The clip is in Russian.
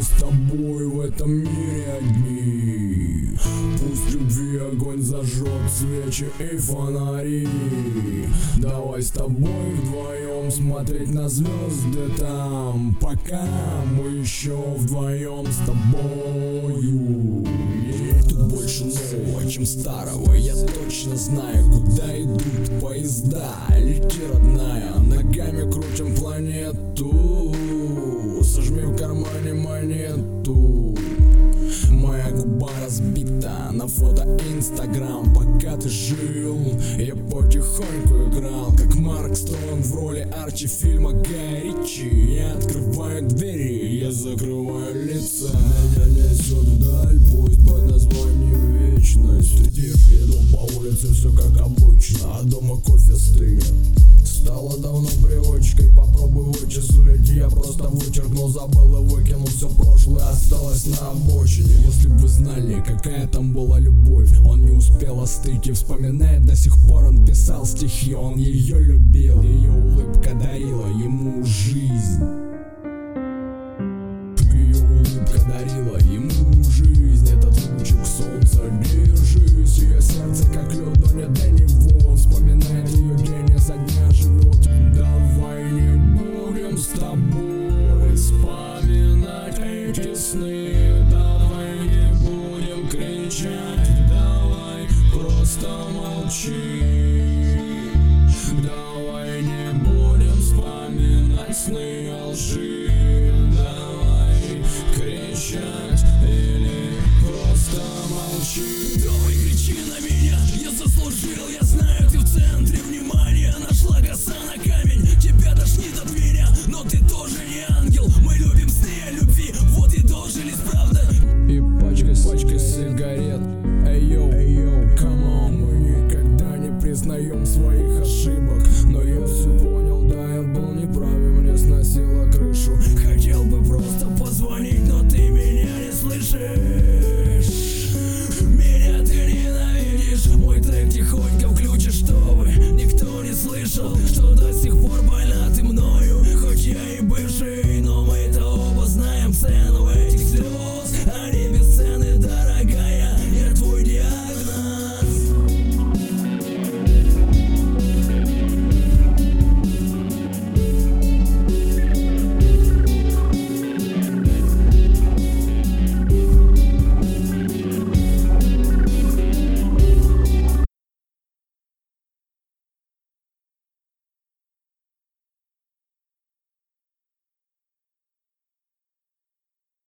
с тобой в этом мире одни. Пусть любви огонь зажжет свечи и фонари. Давай с тобой вдвоем смотреть на звезды там, пока мы еще вдвоем с тобою. Тут больше нового, чем старого. Я точно знаю, куда идут поезда. Лети, родная, ногами крутим планету. Сожми в кармане монету. Моя губа разбита на фото Инстаграм. Пока ты жил, я потихоньку играл, как Марк Стронг в роли Арчи фильма Гая Ричи. Я открываю двери, я закрываю лица. Меня несет вдаль поезд под названием Вечность. Иду по улице, все как обычно, а дома кофе стынет. Стало давно привычкой, попробуй вычислить. Я просто вычеркнул, забыл и выкинул все прошлое, осталось на обочине. Если бы вы знали, какая там была любовь, он не успел остыть и вспоминает до сих пор. Он писал стихи, он ее любил, ее улыбка дарила ему жизнь. Ее улыбка дарила ему жизнь. Этот лучик солнца, держись. Ее сердце как лед, но нет до него. Он вспоминает ее день со дня живет. Давай не будем с тобой вспоминать эти сны. Давай не будем кричать, давай просто молчи.